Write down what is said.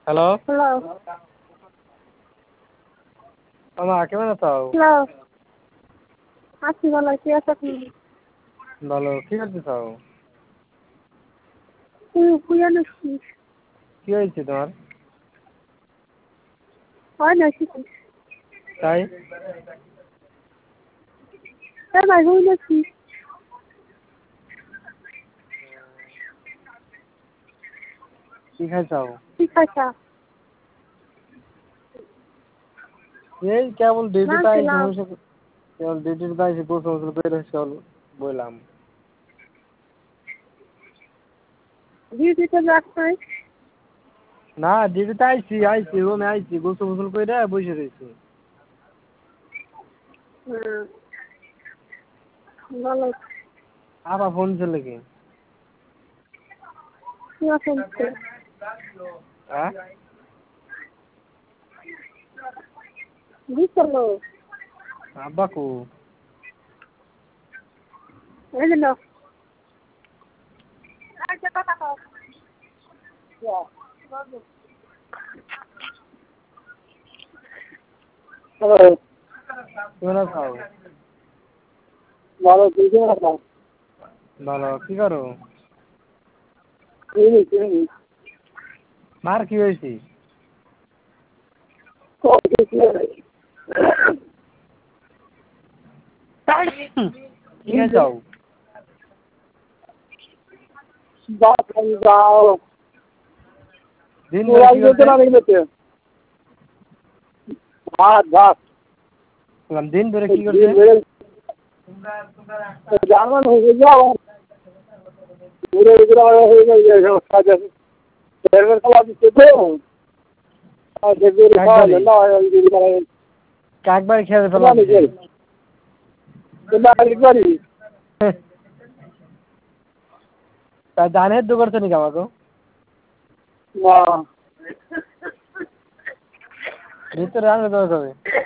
Hello hello মামা কেমন আছো? হ্যালো আছি ভালো কি আছো তুমি? ভালো। কি করতেছ? শুয়ে নাকি? কি হয়েছে তোমার? হয় নাকি? তাই তাই ভাই হই নাকি? কি খাইছাও? ঠিক আছে এই কেবল ডিউটি না তাই খেলাম কেবল ডিউটি তাই গোসল করে চল বললাম। ডিউটিতে যাচ্ছি না ডিউটিতে আইছি রুমে আইছি গোসল করে বসে রয়েছি। ভালো আবার ফোন ছিল কি? কি আছে হ্যাঁ বুঝলো আব্বা কো? এই যে নাও আচ্ছা কথা কও হ্যালো কেমন আছো? ভালো তুই কেমন আছো? ভালো। কি করো? এই মার কি হয়েছে? কি খাইছাও? দিন ভরে কি করছে? ভাত ভাত দিন ভরে কি করছে? জার্মান হয়ে যাও ঘুরে ঘুরে হয়ে যায় কাজ আছে খাওয়া দিচ্ছে তো একবারই একবারই খেয়ে ফেলা দিছে। তা জানের দু করছে নাকি আমাকে? ভিতরে রান্না দেওয়া যাবে।